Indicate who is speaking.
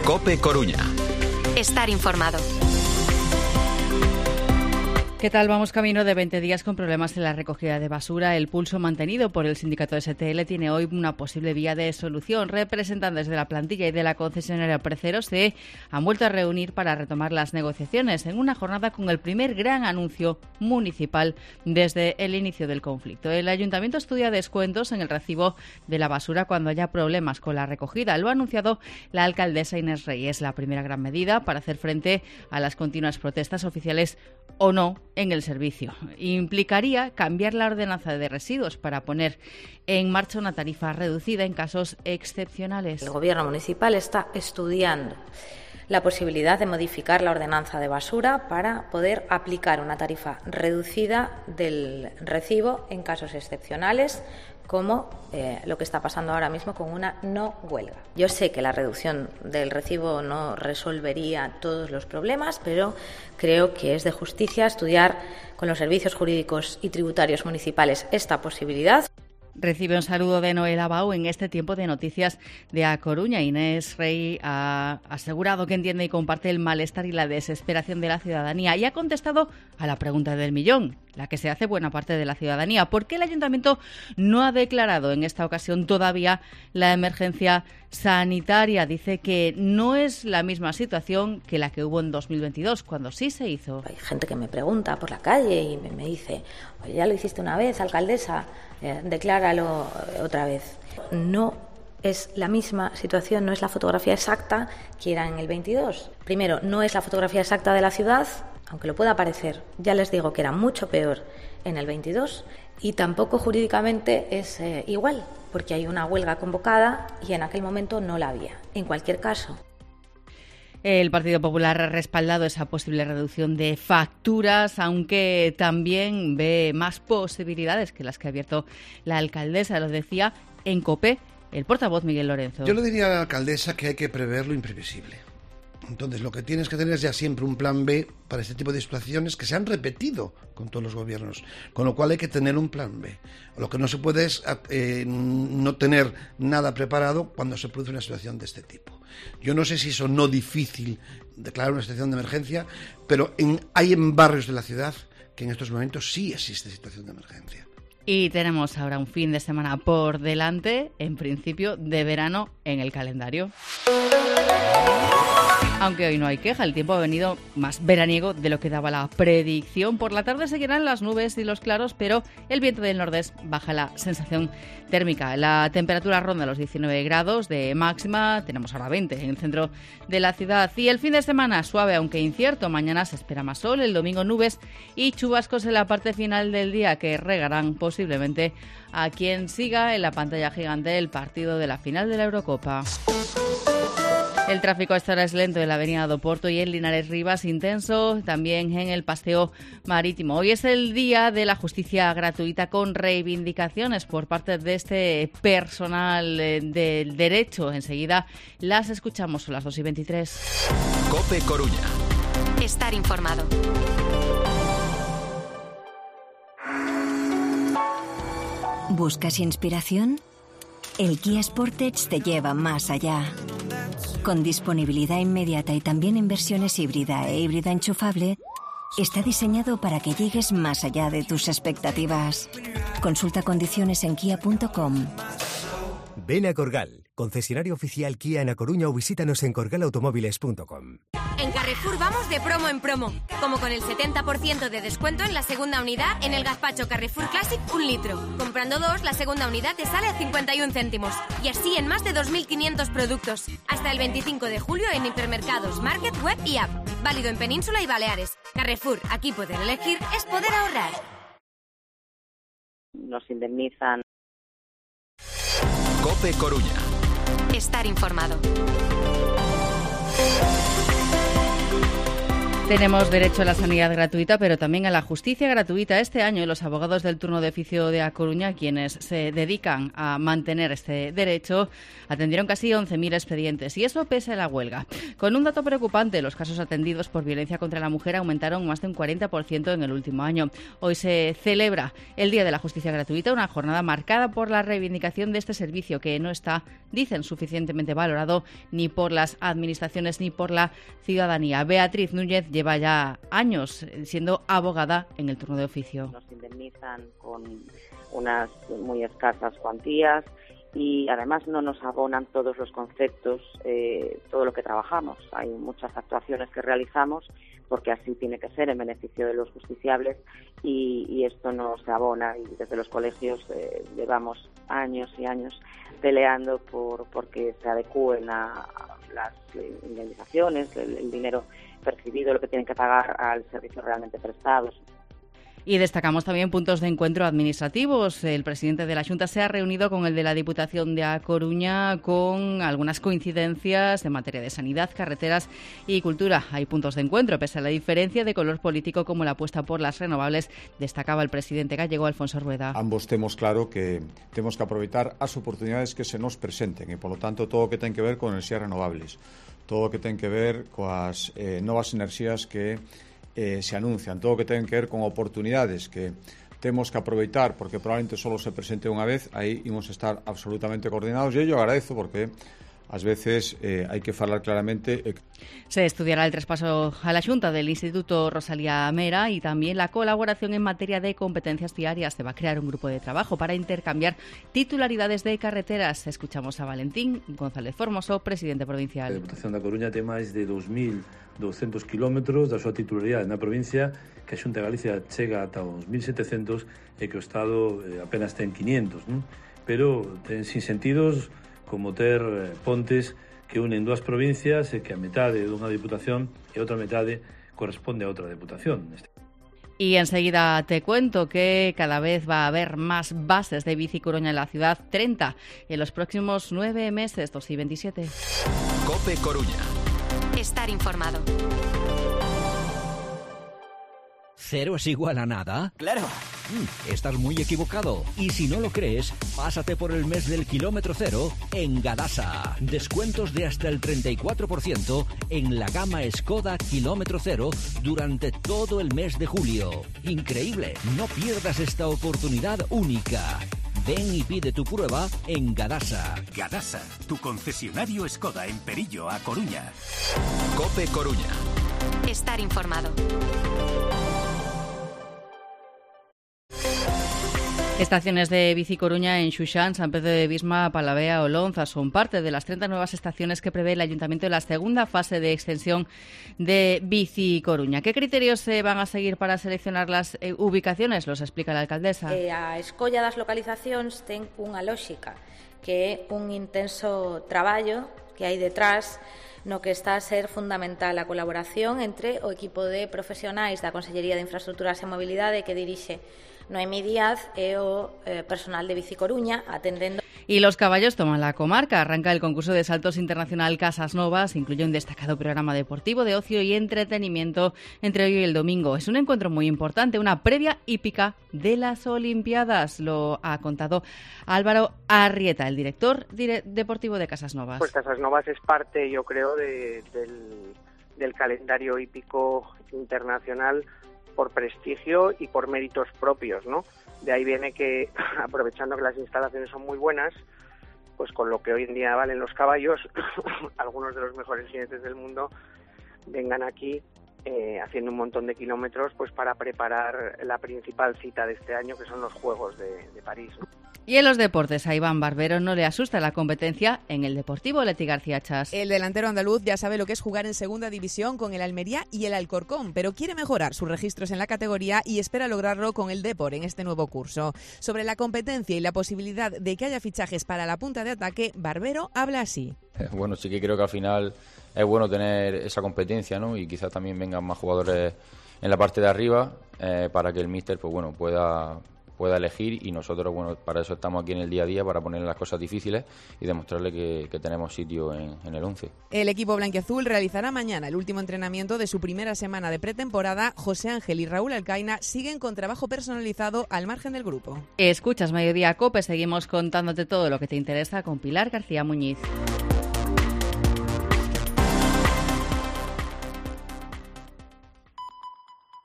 Speaker 1: COPE Coruña.
Speaker 2: Estar informado.
Speaker 3: ¿Qué tal? Vamos camino de 20 días con problemas en la recogida de basura. El pulso mantenido por el sindicato STL tiene hoy una posible vía de solución. Representantes de la plantilla y de la concesionaria Preceros se han vuelto a reunir para retomar las negociaciones en una jornada con el primer gran anuncio municipal desde el inicio del conflicto. El ayuntamiento estudia descuentos en el recibo de la basura cuando haya problemas con la recogida. Lo ha anunciado la alcaldesa Inés Rey. Es la primera gran medida para hacer frente a las continuas protestas oficiales o no en el servicio. Implicaría cambiar la ordenanza de residuos para poner en marcha una tarifa reducida en casos excepcionales.
Speaker 4: El Gobierno municipal está estudiando la posibilidad de modificar la ordenanza de basura para poder aplicar una tarifa reducida del recibo en casos excepcionales, como lo que está pasando ahora mismo con una no huelga. Yo sé que la reducción del recibo no resolvería todos los problemas, pero creo que es de justicia estudiar con los servicios jurídicos y tributarios municipales esta posibilidad.
Speaker 3: Recibe un saludo de Noel Abau en este tiempo de noticias de A Coruña. Inés Rey ha asegurado que entiende y comparte el malestar y la desesperación de la ciudadanía y ha contestado a la pregunta del millón, la que se hace buena parte de la ciudadanía. ¿Por qué el ayuntamiento no ha declarado en esta ocasión todavía la emergencia sanitaria? Dice que no es la misma situación que la que hubo en 2022, cuando sí se hizo.
Speaker 4: Hay gente que me pregunta por la calle y me dice: oye, ya lo hiciste una vez, alcaldesa, decláralo otra vez. No es la misma situación, no es la fotografía exacta que era en el 22. Primero, no es la fotografía exacta de la ciudad, aunque lo pueda parecer. Ya les digo que era mucho peor en el 22 y tampoco jurídicamente es igual, porque hay una huelga convocada y en aquel momento no la había. En cualquier caso,
Speaker 3: el Partido Popular ha respaldado esa posible reducción de facturas, aunque también ve más posibilidades que las que ha abierto la alcaldesa. Lo decía en COPE el portavoz Miguel Lorenzo.
Speaker 5: Yo le diría a la alcaldesa que hay que prever lo imprevisible. Entonces, lo que tienes que tener es ya siempre un plan B para este tipo de situaciones que se han repetido con todos los gobiernos, con lo cual hay que tener un plan B. Lo que no se puede es no tener nada preparado cuando se produce una situación de este tipo. Yo no sé si eso no difícil declarar una situación de emergencia, pero hay en barrios de la ciudad que en estos momentos sí existe situación de emergencia.
Speaker 3: Y tenemos ahora un fin de semana por delante, en principio de verano en el calendario. Aunque hoy no hay queja, el tiempo ha venido más veraniego de lo que daba la predicción. Por la tarde seguirán las nubes y los claros, pero el viento del nordeste baja la sensación térmica. La temperatura ronda los 19 grados de máxima, tenemos ahora 20 en el centro de la ciudad. Y el fin de semana suave, aunque incierto. Mañana se espera más sol, el domingo nubes y chubascos en la parte final del día que regarán posiblemente a quien siga en la pantalla gigante el partido de la final de la Eurocopa. El tráfico a esta hora es lento en la avenida do Porto y en Linares Rivas, intenso también en el paseo marítimo. Hoy es el día de la justicia gratuita con reivindicaciones por parte de este personal del derecho. Enseguida las escuchamos, son las 2:23.
Speaker 1: COPE Coruña.
Speaker 2: Estar informado.
Speaker 6: ¿Buscas inspiración? El Kia Sportage te lleva más allá. Con disponibilidad inmediata y también en versiones híbrida e híbrida enchufable, está diseñado para que llegues más allá de tus expectativas. Consulta condiciones en kia.com.
Speaker 7: Ven a Corgal, concesionario oficial Kia en A Coruña, o visítanos en corgalautomóviles.com.
Speaker 8: En Carrefour vamos de promo en promo, como con el 70% de descuento en la segunda unidad en el gazpacho Carrefour Classic 1 litro. Comprando 2, la segunda unidad te sale a 51 céntimos. Y así en más de 2.500 productos. Hasta el 25 de julio en hipermercados, market, web y app. Válido en Península y Baleares. Carrefour, aquí poder elegir es poder ahorrar.
Speaker 9: Nos indemnizan.
Speaker 1: COPE Coruña.
Speaker 2: Estar informado.
Speaker 3: Tenemos derecho a la sanidad gratuita, pero también a la justicia gratuita. Este año, los abogados del turno de oficio de A Coruña, quienes se dedican a mantener este derecho, atendieron casi 11.000 expedientes, y eso pese a la huelga. Con un dato preocupante, los casos atendidos por violencia contra la mujer aumentaron más de un 40% en el último año. Hoy se celebra el Día de la Justicia Gratuita, una jornada marcada por la reivindicación de este servicio que no está, dicen, suficientemente valorado ni por las administraciones ni por la ciudadanía. Beatriz Núñez lleva ya años siendo abogada en el turno de oficio.
Speaker 1: Nos indemnizan con unas muy escasas cuantías y además no nos abonan todos los conceptos, todo lo que trabajamos. Hay muchas actuaciones que realizamos porque así tiene que ser en beneficio de los justiciables y esto no se abona, y desde los colegios llevamos años y años peleando porque se adecúen a las indemnizaciones, el dinero percibido, lo que tienen que pagar al servicio realmente prestado.
Speaker 3: Y destacamos también puntos de encuentro administrativos. El presidente de la Xunta se ha reunido con el de la Diputación de A Coruña con algunas coincidencias en materia de sanidad, carreteras y cultura. Hay puntos de encuentro, pese a la diferencia de color político como la apuesta por las renovables, destacaba el presidente gallego Alfonso Rueda.
Speaker 9: Ambos temos claro que temos que aproveitar as oportunidades que se nos presenten e, polo tanto, todo o que ten que ver con enerxías renovables, todo o que ten que ver coas novas enerxías que se anuncian, todo o que ten que ver con oportunidades que temos que aproveitar porque probablemente solo se presente unha vez, aí imos estar absolutamente coordinados, e yo agradezo porque ás veces hai que falar claramente.
Speaker 3: Se estudiará el traspaso a la Xunta del Instituto Rosalía Mera y también la colaboración en materia de competencias viarias. Se va a crear un grupo de trabajo para intercambiar titularidades de carreteras. Escuchamos a Valentín González Formoso, presidente provincial.
Speaker 10: A Deputación da Coruña ten máis de 2.200 kilómetros da súa titularidade na provincia, que a Xunta de Galicia chega ata os 1.700 e que o Estado apenas ten 500, non? Pero ten sin sentidos como ter pontes que unen dúas provincias e que a metade dunha diputación e outra metade corresponde a outra diputación.
Speaker 3: Y enseguida te cuento que cada vez va a haber más bases de Bici Coruña en la ciudad, 30 en los próximos 9 meses, 2 y 27.
Speaker 11: COPE Coruña.
Speaker 2: Estar informado.
Speaker 12: ¿Cero es igual a nada?
Speaker 11: ¡Claro!
Speaker 12: Estás muy equivocado. Y si no lo crees, pásate por el mes del kilómetro cero en Gadasa. Descuentos de hasta el 34% en la gama Skoda Kilómetro Cero durante todo el mes de julio. Increíble, no pierdas esta oportunidad única. Ven y pide tu prueba en Gadasa.
Speaker 11: Gadasa, tu concesionario Skoda en Perillo, A Coruña. COPE Coruña.
Speaker 2: Estar informado.
Speaker 3: Estaciones de Bici Coruña en Xuxán, San Pedro de Visma, Palavea o Lonza son parte de las 30 nuevas estaciones que prevé el Ayuntamiento en la segunda fase de extensión de Bici Coruña. ¿Qué criterios se van a seguir para seleccionar las ubicaciones? Los explica la alcaldesa.
Speaker 4: A escolla das localizacións ten unha lóxica, que é un intenso traballo que hai detrás, no que está a ser fundamental a colaboración entre o equipo de profesionais da Consellería de Infraestructuras e Mobilidade que dirixe Noemí Díaz e o personal de Bici Coruña atendendo.
Speaker 3: Y los caballos toman la comarca. Arranca el concurso de saltos internacional Casas Novas. Incluye un destacado programa deportivo de ocio y entretenimiento entre hoy y el domingo. Es un encuentro muy importante, una previa hípica de las Olimpiadas. Lo ha contado Álvaro Arrieta, el director deportivo de Casas Novas.
Speaker 13: Pues Casas Novas es parte, yo creo, del calendario hípico internacional por prestigio y por méritos propios, ¿no? De ahí viene que, aprovechando que las instalaciones son muy buenas, pues con lo que hoy en día valen los caballos, algunos de los mejores jinetes del mundo vengan aquí haciendo un montón de kilómetros pues para preparar la principal cita de este año, que son los Juegos de París, ¿no?
Speaker 3: Y en los deportes, a Iván Barbero no le asusta la competencia en el Deportivo Leti García Chas.
Speaker 14: El delantero andaluz ya sabe lo que es jugar en segunda división con el Almería y el Alcorcón, pero quiere mejorar sus registros en la categoría y espera lograrlo con el Depor en este nuevo curso. Sobre la competencia y la posibilidad de que haya fichajes para la punta de ataque, Barbero habla así.
Speaker 15: Bueno, sí que creo que al final es bueno tener esa competencia, ¿no? Y quizás también vengan más jugadores en la parte de arriba para que el míster, pues bueno, pueda pueda elegir, y nosotros, bueno, para eso estamos aquí en el día a día, para ponerle las cosas difíciles y demostrarle que tenemos sitio en el 11.
Speaker 14: El equipo blanquiazul realizará mañana el último entrenamiento de su primera semana de pretemporada. José Ángel y Raúl Alcaina siguen con trabajo personalizado al margen del grupo.
Speaker 3: Escuchas Mediodía Cope, seguimos contándote todo lo que te interesa con Pilar García Muñiz.